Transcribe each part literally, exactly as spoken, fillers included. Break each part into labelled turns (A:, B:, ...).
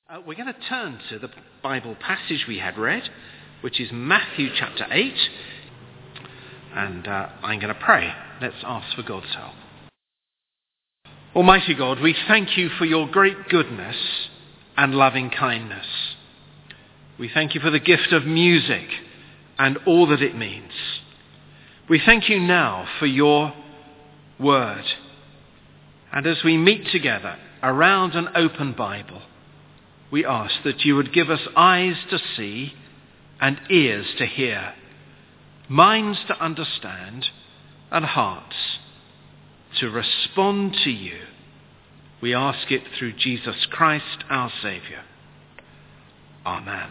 A: Uh, we're going to turn to the Bible passage we had read, which is Matthew chapter eight, and uh, I'm going to pray. Let's ask for God's help. Almighty God, we thank you for your great goodness and loving kindness. We thank you for the gift of music and all that it means. We thank you now for your word. And as we meet together around an open Bible, we ask that you would give us eyes to see and ears to hear, minds to understand and hearts to respond to you. We ask it through Jesus Christ, our Saviour. Amen.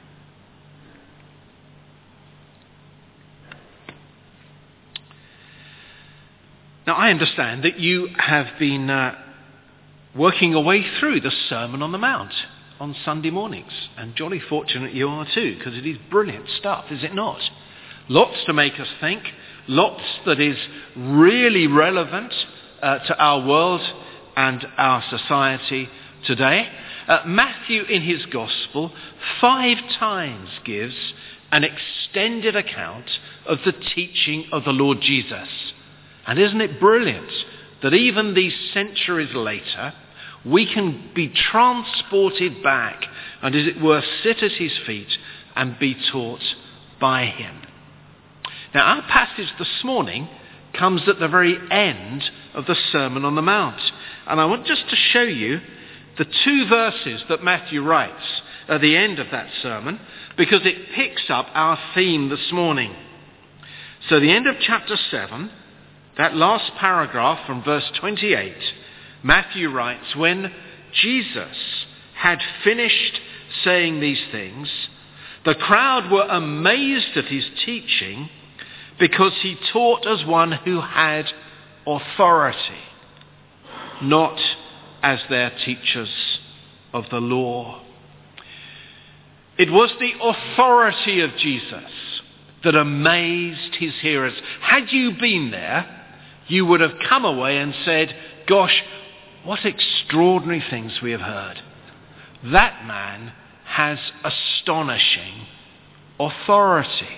A: Now, I understand that you have been uh, working your way through the Sermon on the Mount on Sunday mornings. And jolly fortunate you are too, because it is brilliant stuff, is it not? Lots to make us think, lots that is really relevant uh, to our world and our society today. Uh, Matthew in his Gospel five times gives an extended account of the teaching of the Lord Jesus. And isn't it brilliant that even these centuries later, we can be transported back and, as it were, sit at his feet and be taught by him. Now, our passage this morning comes at the very end of the Sermon on the Mount. And I want just to show you the two verses that Matthew writes at the end of that sermon, because it picks up our theme this morning. So the end of chapter seven, that last paragraph from verse twenty-eight, Matthew writes, when Jesus had finished saying these things, the crowd were amazed at his teaching because he taught as one who had authority, not as their teachers of the law. It was the authority of Jesus that amazed his hearers. Had you been there, you would have come away and said, gosh, what extraordinary things we have heard. That man has astonishing authority.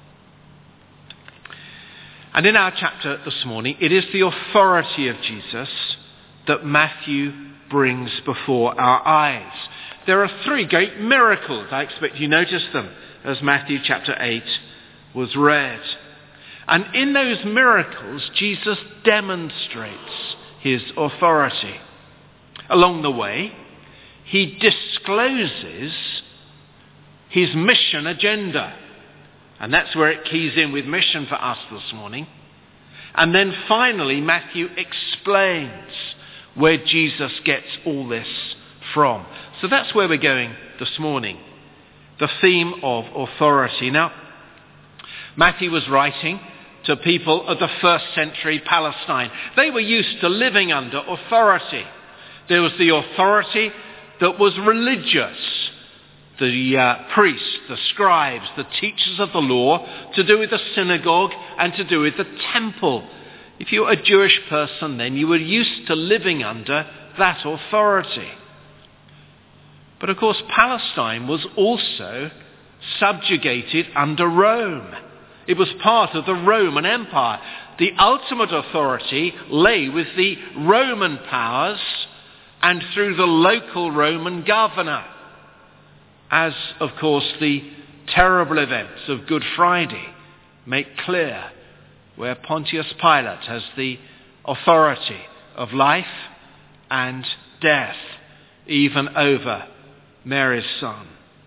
A: And in our chapter this morning, it is the authority of Jesus that Matthew brings before our eyes. There are three great miracles. I expect you noticed them as Matthew chapter eight was read. And in those miracles, Jesus demonstrates his authority. Along the way, he discloses his mission agenda. And that's where it keys in with mission for us this morning. And then finally, Matthew explains where Jesus gets all this from. So that's where we're going this morning. The theme of authority. Now, Matthew was writing to people of the first century Palestine. They were used to living under authority. There was the authority that was religious. The uh, priests, the scribes, the teachers of the law, to do with the synagogue and to do with the temple. If you're a Jewish person, then you were used to living under that authority. But of course, Palestine was also subjugated under Rome. It was part of the Roman Empire. The ultimate authority lay with the Roman powers and through the local Roman governor. As, of course, the terrible events of Good Friday make clear, where Pontius Pilate has the authority of life and death, even over Mary's son.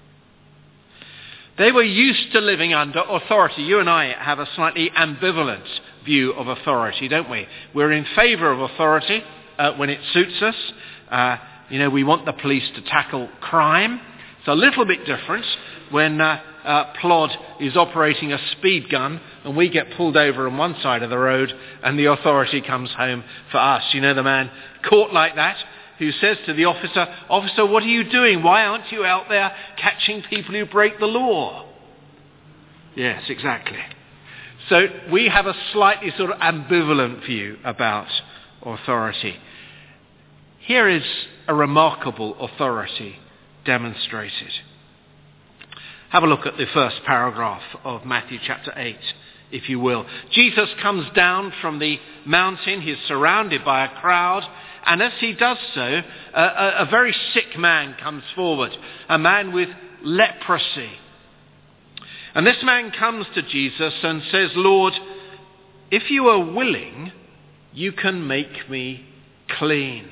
A: They were used to living under authority. You and I have a slightly ambivalent view of authority, don't we? We're in favour of authority uh, when it suits us. Uh, you know, we want the police to tackle crime. It's a little bit different when uh, uh, Plod is operating a speed gun and we get pulled over on one side of the road and the authority comes home for us. You know the man caught like that who says to the officer, "Officer, what are you doing? Why aren't you out there catching people who break the law?" Yes, exactly. So we have a slightly sort of ambivalent view about authority. Here is a remarkable authority demonstrated. Have a look at the first paragraph of Matthew chapter eight, if you will. Jesus comes down from the mountain. He's surrounded by a crowd. And as he does so, a, a, a very sick man comes forward, a man with leprosy. And this man comes to Jesus and says, Lord, if you are willing, you can make me clean.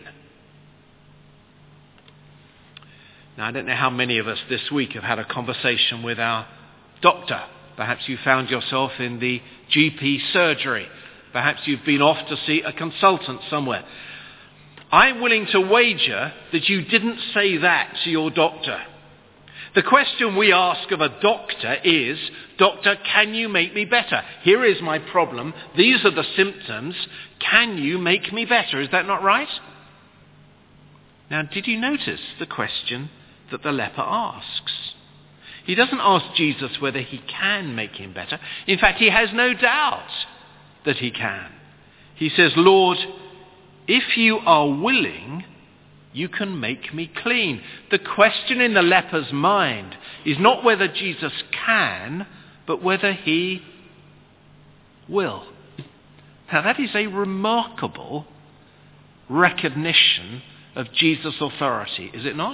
A: Now, I don't know how many of us this week have had a conversation with our doctor. Perhaps you found yourself in the G P surgery. Perhaps you've been off to see a consultant somewhere. I'm willing to wager that you didn't say that to your doctor. The question we ask of a doctor is, Doctor, can you make me better? Here is my problem. These are the symptoms. Can you make me better? Is that not right? Now, did you notice the question that the leper asks? He doesn't ask Jesus whether he can make him better. In fact, he has no doubt that he can. He says, Lord, if you are willing, you can make me clean. The question in the leper's mind is not whether Jesus can, but whether he will. Now that is a remarkable recognition of Jesus' authority, is it not?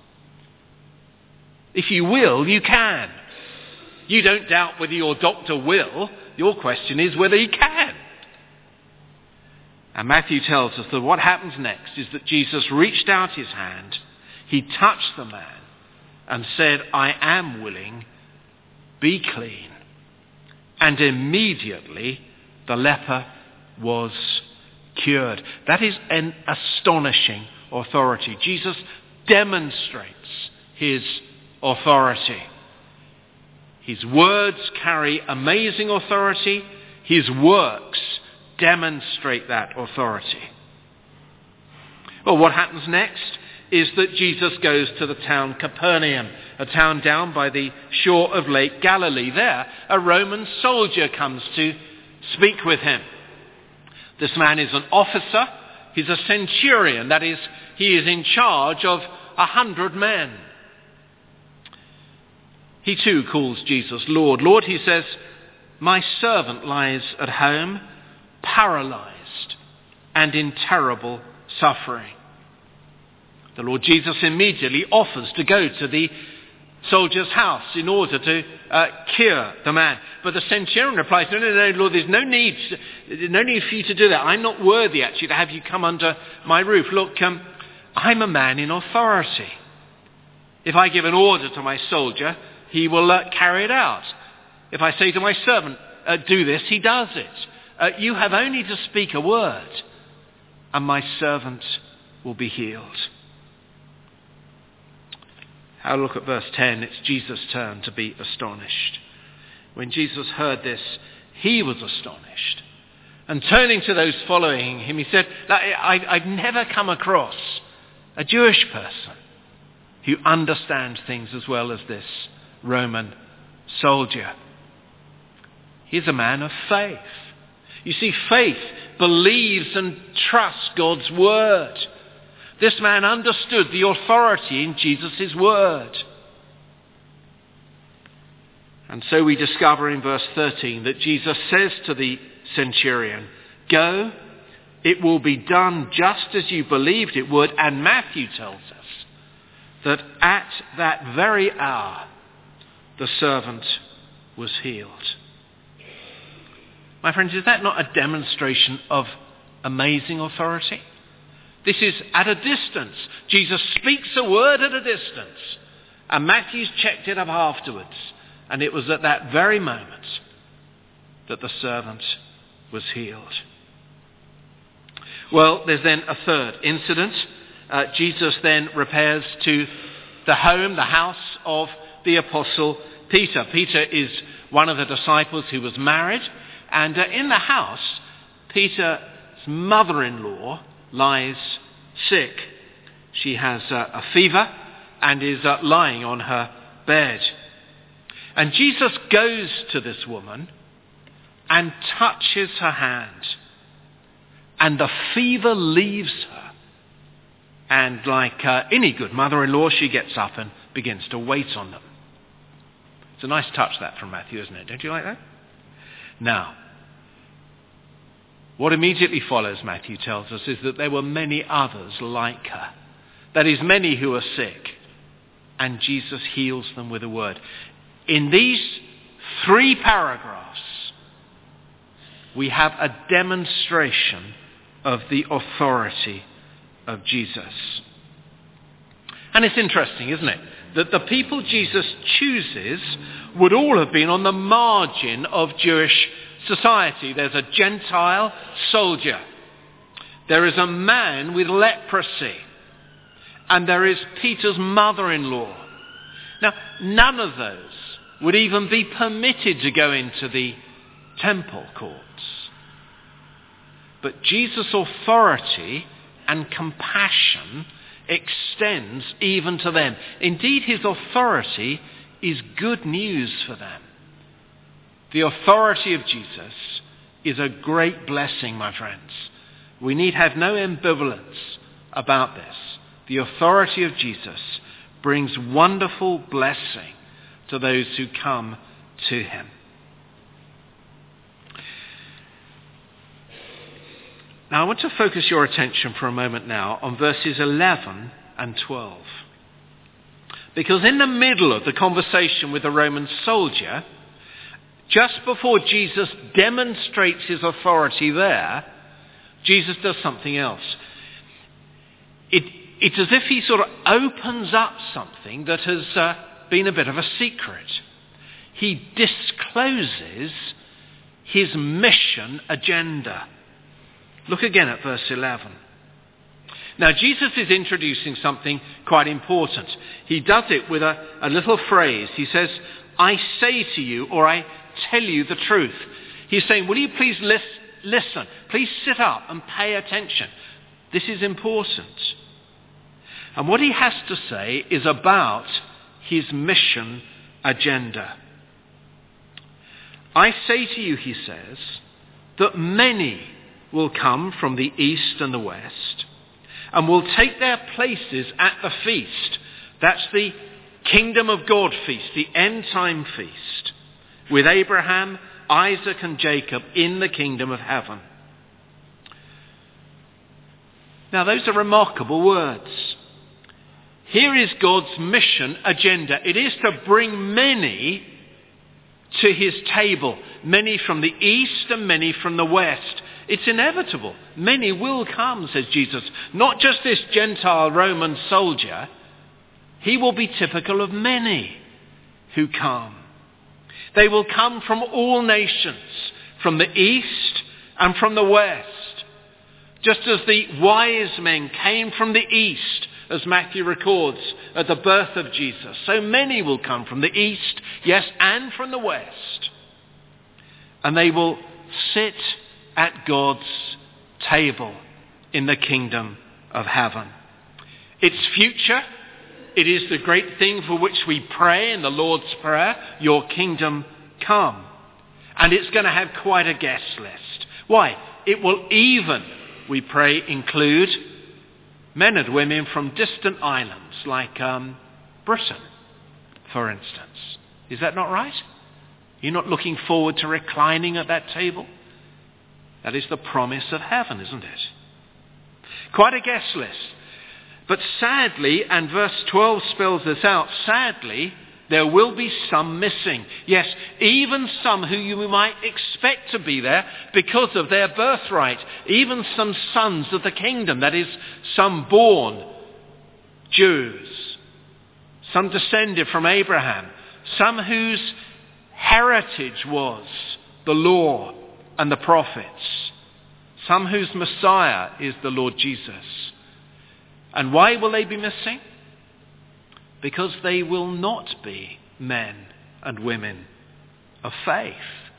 A: If you will, you can. You don't doubt whether your doctor will. Your question is whether he can. And Matthew tells us that what happens next is that Jesus reached out his hand, he touched the man and said, I am willing, be clean. And immediately the leper was cured. That is an astonishing authority. Jesus demonstrates his authority. His words carry amazing authority. His works demonstrate that authority. Well, what happens next is that Jesus goes to the town Capernaum, a town down by the shore of Lake Galilee. There, a Roman soldier comes to speak with him. This man is an officer. He's a centurion. That is, he is in charge of a hundred men. He too calls Jesus Lord. Lord, he says, my servant lies at home, paralyzed and in terrible suffering. The Lord Jesus immediately offers to go to the soldier's house in order to uh, cure the man. But the centurion replies, no, no, no, Lord, there's no need, no need for you to do that. I'm not worthy, actually, to have you come under my roof. Look, um, I'm a man in authority. If I give an order to my soldier, he will uh, carry it out. If I say to my servant, uh, do this, he does it. Uh, you have only to speak a word, and my servant will be healed. I'll look at verse ten. It's Jesus' turn to be astonished. When Jesus heard this, he was astonished. And turning to those following him, he said, I, I've never come across a Jewish person who understands things as well as this Roman soldier. He's a man of faith. You see, faith believes and trusts God's word. This man understood the authority in Jesus' word. And so we discover in verse thirteen that Jesus says to the centurion, go, it will be done just as you believed it would. And Matthew tells us that at that very hour, the servant was healed. My friends, is that not a demonstration of amazing authority? This is at a distance. Jesus speaks a word at a distance. And Matthew's checked it up afterwards. And it was at that very moment that the servant was healed. Well, there's then a third incident. Uh, Jesus then repairs to the home, the house of the apostle Peter. Peter is one of the disciples who was married. And uh, in the house, Peter's mother-in-law lies sick. She has uh, a fever and is uh, lying on her bed. And Jesus goes to this woman and touches her hand. And the fever leaves her. And like uh, any good mother-in-law, she gets up and begins to wait on them. It's a nice touch, that, from Matthew, isn't it? Don't you like that? Now, what immediately follows, Matthew tells us, is that there were many others like her. That is, many who are sick. And Jesus heals them with a word. In these three paragraphs, we have a demonstration of the authority of Jesus. And it's interesting, isn't it, that the people Jesus chooses would all have been on the margin of Jewish society. There's a Gentile soldier. There is a man with leprosy. And there is Peter's mother-in-law. Now, none of those would even be permitted to go into the temple courts. But Jesus' authority and compassion extends even to them. Indeed, his authority is good news for them. The authority of Jesus is a great blessing, my friends. We need have no ambivalence about this. The authority of Jesus brings wonderful blessing to those who come to him. Now, I want to focus your attention for a moment now on verses eleven and twelve. Because in the middle of the conversation with the Roman soldier, just before Jesus demonstrates his authority there, Jesus does something else. It, it's as if he sort of opens up something that has uh, been a bit of a secret. He discloses his mission agenda. Look again at verse eleven. Now, Jesus is introducing something quite important. He does it with a, a little phrase. He says, I say to you, or I tell you the truth. He's saying, will you please lis- listen? Please sit up and pay attention. This is important. And what he has to say is about his mission agenda. I say to you, he says, that many will come from the east and the west and will take their places at the feast. That's the kingdom of God feast, the end time feast, with Abraham, Isaac and Jacob in the kingdom of heaven. Now, those are remarkable words. Here is God's mission agenda. It is to bring many to his table, many from the east and many from the west. It's inevitable. Many will come, says Jesus. Not just this Gentile Roman soldier. He will be typical of many who come. They will come from all nations, from the east and from the west. Just as the wise men came from the east, as Matthew records, at the birth of Jesus, so many will come from the east, yes, and from the west. And they will sit at God's table in the kingdom of heaven. Its future, it is the great thing for which we pray in the Lord's Prayer, your kingdom come. And it's going to have quite a guest list. Why? It will even, we pray, include men and women from distant islands like um, Britain, for instance. Is that not right? You're not looking forward to reclining at that table? That is the promise of heaven, isn't it? Quite a guest list. But sadly, and verse twelve spells this out, sadly, there will be some missing. Yes, even some who you might expect to be there because of their birthright. Even some sons of the kingdom, that is, some born Jews. Some descended from Abraham. Some whose heritage was the law and the prophets. Some whose Messiah is the Lord Jesus. And why will they be missing? Because they will not be men and women of faith.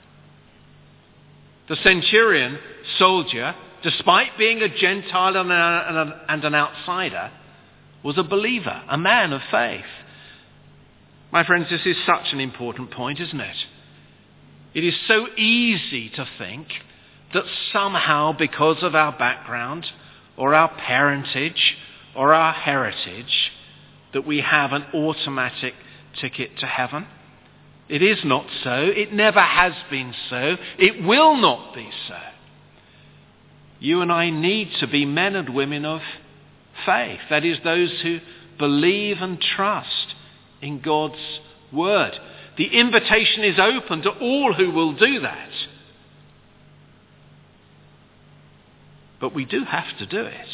A: The centurion soldier, despite being a Gentile and, a, and an outsider, was a believer, a man of faith. My friends, this is such an important point, isn't it? It is so easy to think that somehow, because of our background or our parentage or our heritage that we have an automatic ticket to heaven. It is not so. It never has been so. It will not be so. You and I need to be men and women of faith. That is, those who believe and trust in God's word. The invitation is open to all who will do that. But we do have to do it.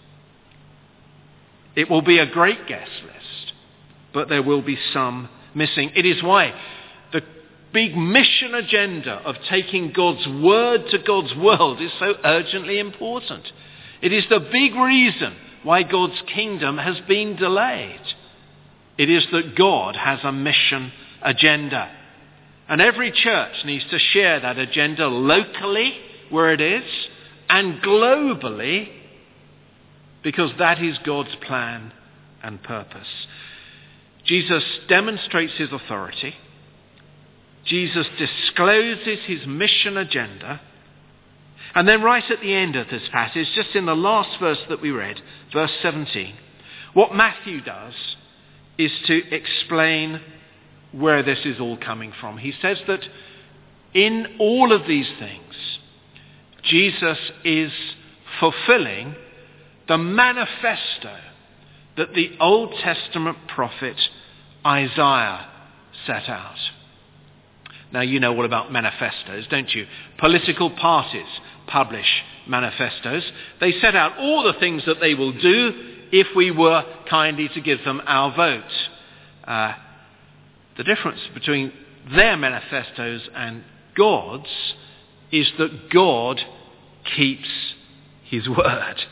A: It will be a great guest list, but there will be some missing. It is why the big mission agenda of taking God's word to God's world is so urgently important. It is the big reason why God's kingdom has been delayed. It is that God has a mission agenda. And every church needs to share that agenda locally, where it is, and globally, because that is God's plan and purpose. Jesus demonstrates his authority. Jesus discloses his mission agenda. And then right at the end of this passage, just in the last verse that we read, verse seventeen, what Matthew does is to explain where this is all coming from. He says that in all of these things, Jesus is fulfilling the manifesto that the Old Testament prophet Isaiah set out. Now, you know all about manifestos, don't you? Political parties publish manifestos. They set out all the things that they will do if we were kindly to give them our vote. Uh, the difference between their manifestos and God's is that God keeps his word.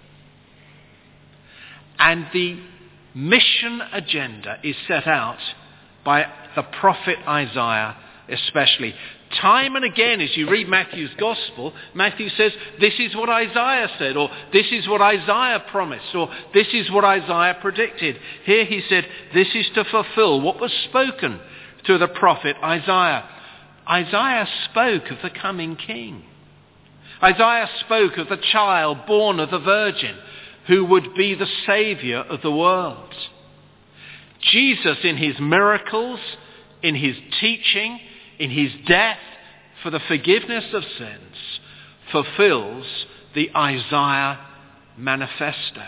A: And the mission agenda is set out by the prophet Isaiah especially. Time and again, as you read Matthew's gospel, Matthew says, this is what Isaiah said, or this is what Isaiah promised, or this is what Isaiah predicted. Here he said, this is to fulfill what was spoken through the prophet Isaiah. Isaiah spoke of the coming king. Isaiah spoke of the child born of the virgin who would be the saviour of the world. Jesus, in his miracles, in his teaching, in his death for the forgiveness of sins, fulfills the Isaiah manifesto.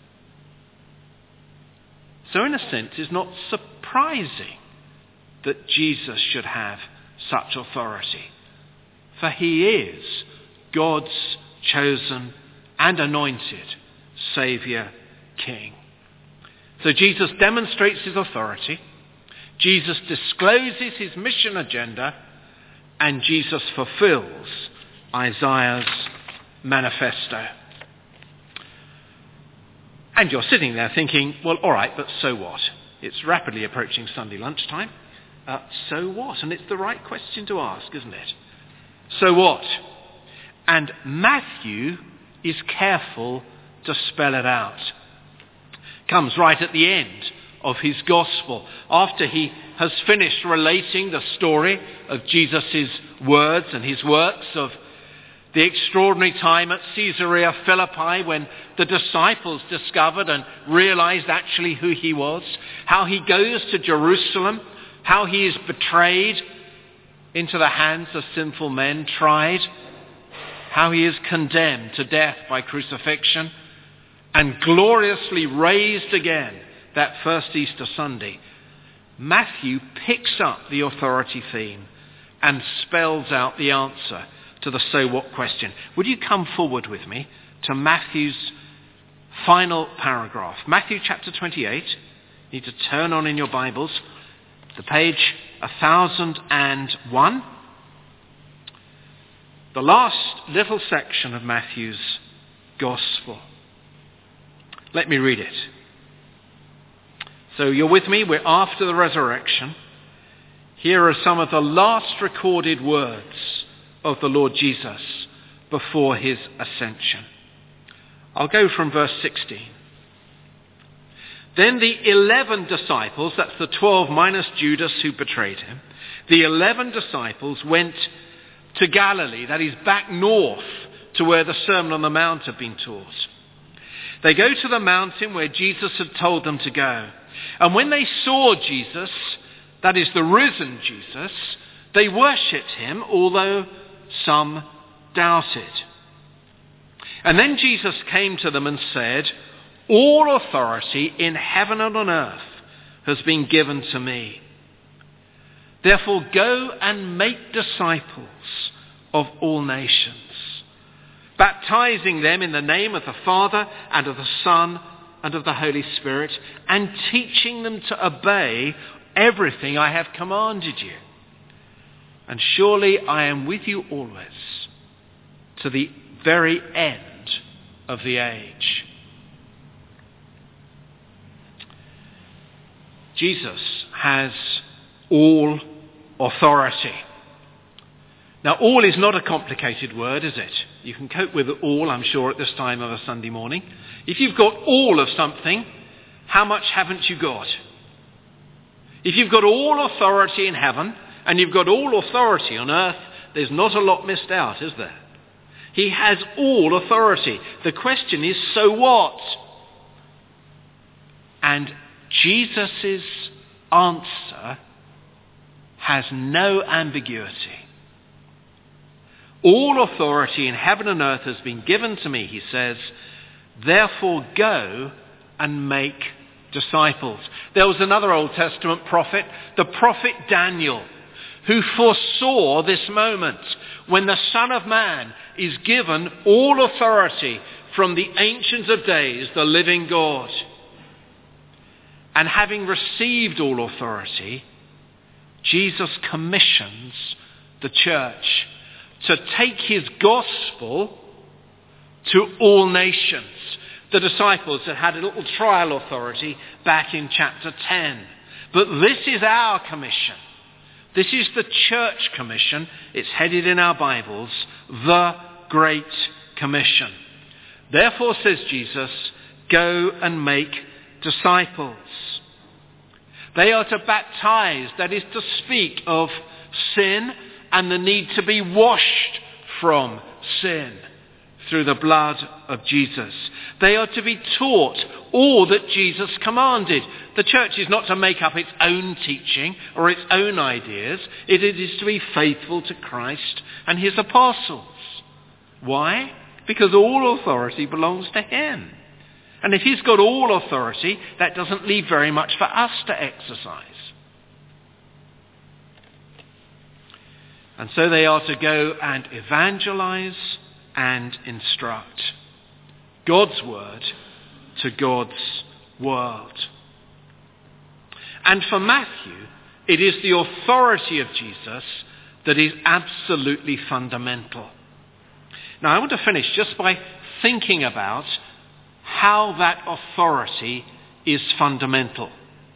A: So in a sense, it's not surprising that Jesus should have such authority, for he is God's chosen and anointed Saviour King. So Jesus demonstrates his authority, Jesus discloses his mission agenda, and Jesus fulfills Isaiah's manifesto. And you're sitting there thinking, well, all right, but so what? It's rapidly approaching Sunday lunchtime. Uh, so what? And it's the right question to ask, isn't it? So what? And Matthew is careful to spell it out. Comes right at the end of his gospel, after he has finished relating the story of Jesus' words and his works, of the extraordinary time at Caesarea Philippi when the disciples discovered and realized actually who he was, how he goes to Jerusalem, how he is betrayed into the hands of sinful men, tried, how he is condemned to death by crucifixion, and gloriously raised again that first Easter Sunday. Matthew picks up the authority theme and spells out the answer to the so what question. Would you come forward with me to Matthew's final paragraph? Matthew chapter twenty-eight. You need to turn on in your Bibles the page one thousand one. The last little section of Matthew's Gospel. Let me read it. So you're with me, we're after the resurrection. Here are some of the last recorded words of the Lord Jesus before his ascension. I'll go from verse sixteen. Then the eleven disciples, that's the twelve minus Judas who betrayed him, the eleven disciples went to Galilee, that is back north to where the Sermon on the Mount had been taught. They go to the mountain where Jesus had told them to go. And when they saw Jesus, that is the risen Jesus, they worshipped him, although some doubted. And then Jesus came to them and said, "All authority in heaven and on earth has been given to me. Therefore go and make disciples of all nations, baptizing them in the name of the Father and of the Son and of the Holy Spirit, and teaching them to obey everything I have commanded you. And surely I am with you always, to the very end of the age." Jesus has all authority. Now, all is not a complicated word, is it? You can cope with all, I'm sure, at this time of a Sunday morning. If you've got all of something, how much haven't you got? If you've got all authority in heaven and you've got all authority on earth, there's not a lot missed out, is there? He has all authority. The question is, so what? And Jesus' answer has no ambiguity. All authority in heaven and earth has been given to me, he says. Therefore go and make disciples. There was another Old Testament prophet, the prophet Daniel, who foresaw this moment when the Son of Man is given all authority from the Ancient of Days, the living God. And having received all authority, Jesus commissions the church to take his gospel to all nations. The disciples had had a little trial authority back in chapter ten. But this is our commission. This is the church commission. It's headed in our Bibles, the Great Commission. Therefore, says Jesus, go and make disciples. They are to baptize, that is to speak of sin and the need to be washed from sin through the blood of Jesus. They are to be taught all that Jesus commanded. The church is not to make up its own teaching or its own ideas. It is to be faithful to Christ and his apostles. Why? Because all authority belongs to him. And if he's got all authority, that doesn't leave very much for us to exercise. And so they are to go and evangelize and instruct. God's word to God's world. And for Matthew, it is the authority of Jesus that is absolutely fundamental. Now I want to finish just by thinking about how that authority is fundamental.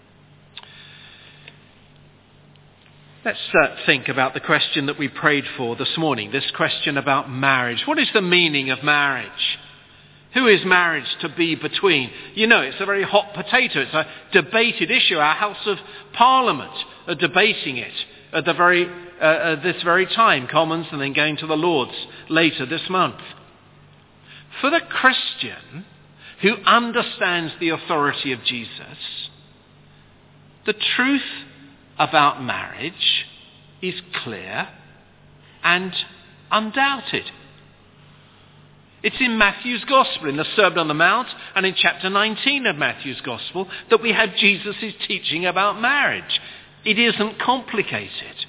A: Let's uh, think about the question that we prayed for this morning, this question about marriage. What is the meaning of marriage? Who is marriage to be between? You know, it's a very hot potato. It's a debated issue. Our House of Parliament are debating it at the very uh, at this very time, Commons and then going to the Lords later this month. For the Christian who understands the authority of Jesus, the truth about marriage is clear and undoubted. It's in Matthew's Gospel, in the Sermon on the Mount, and in chapter nineteen of Matthew's Gospel, that we have Jesus' teaching about marriage. It isn't complicated.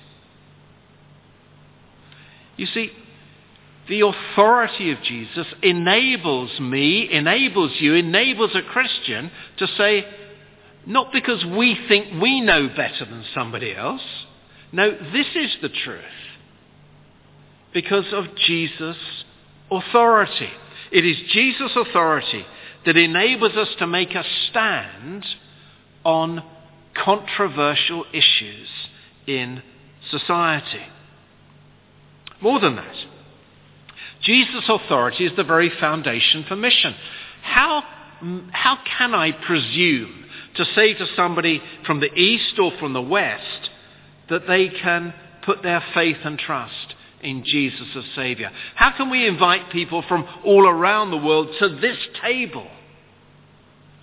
A: You see, the authority of Jesus enables me, enables you, enables a Christian to say, not because we think we know better than somebody else. No, this is the truth. Because of Jesus' authority. It is Jesus' authority that enables us to make a stand on controversial issues in society. More than that, Jesus' authority is the very foundation for mission. How, how can I presume to say to somebody from the east or from the west that they can put their faith and trust in Jesus as Saviour? How can we invite people from all around the world to this table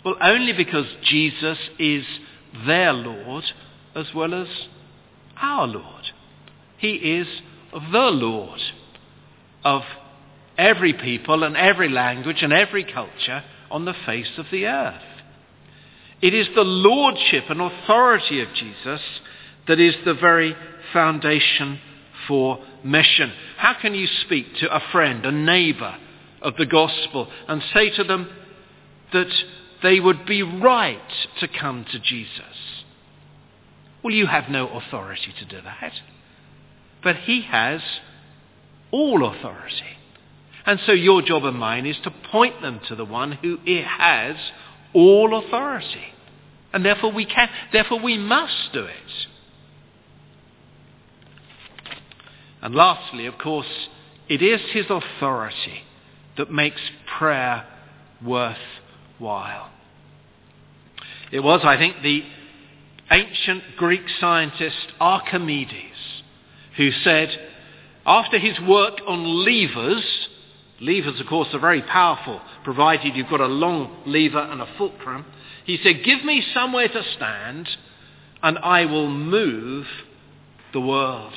A: Well, only because Jesus is their Lord as well as our Lord. He is the Lord of every people and every language and every culture on the face of the earth. It is the lordship and authority of Jesus that is the very foundation for mission. How can you speak to a friend, a neighbour of the gospel and say to them that they would be right to come to Jesus? Well, you have no authority to do that. But he has all authority. And so your job and mine is to point them to the one who has all authority. And therefore we can, therefore we must do it. And lastly, of course, it is his authority that makes prayer worthwhile. It was, I think, the ancient Greek scientist Archimedes who said, after his work on levers, levers of course are very powerful, provided you've got a long lever and a fulcrum, he said, give me somewhere to stand and I will move the world.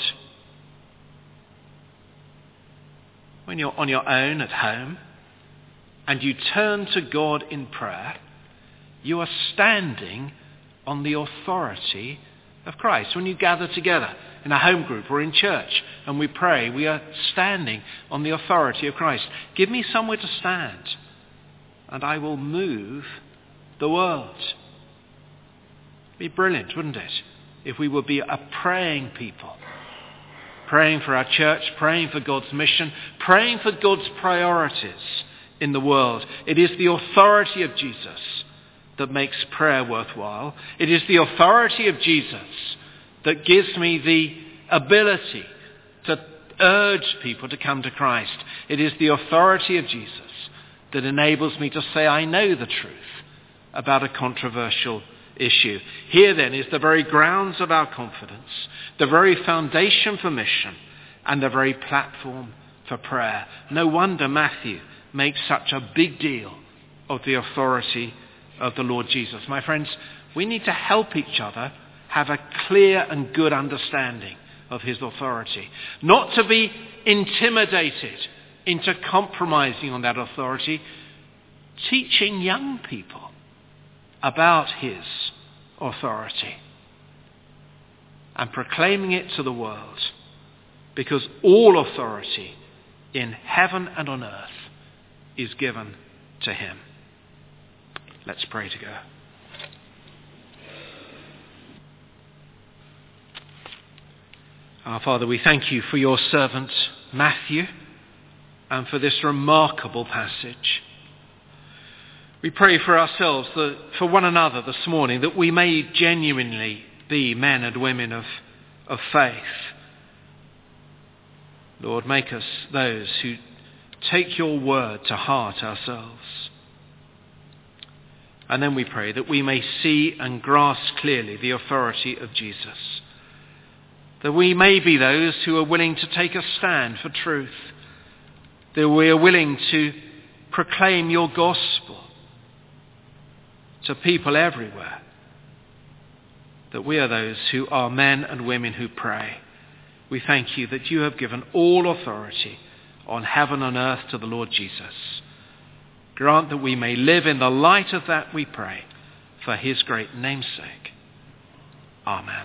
A: When you're on your own at home and you turn to God in prayer, you are standing on the authority of Christ. When you gather together in a home group or in church and we pray, we are standing on the authority of Christ. Give me somewhere to stand and I will move the world. It'd be brilliant, wouldn't it, if we would be a praying people. Praying for our church, praying for God's mission, praying for God's priorities in the world. It is the authority of Jesus that makes prayer worthwhile. It is the authority of Jesus that gives me the ability to urge people to come to Christ. It is the authority of Jesus that enables me to say I know the truth about a controversial issue. Here then is the very grounds of our confidence, the very foundation for mission, and the very platform for prayer. No wonder Matthew makes such a big deal of the authority of the Lord Jesus. My friends, we need to help each other have a clear and good understanding of his authority. Not to be intimidated into compromising on that authority. Teaching young people about his authority and proclaiming it to the world, because all authority in heaven and on earth is given to him. Let's pray together. Our Father, we thank you for your servant Matthew and for this remarkable passage. We pray for ourselves, that, for one another this morning, that we may genuinely be men and women of, of faith. Lord, make us those who take your word to heart ourselves. And then we pray that we may see and grasp clearly the authority of Jesus. That we may be those who are willing to take a stand for truth. That we are willing to proclaim your gospel to people everywhere. That we are those who are men and women who pray. We thank you that you have given all authority on heaven and earth to the Lord Jesus. Grant that we may live in the light of that, we pray, for his great name's sake. Amen.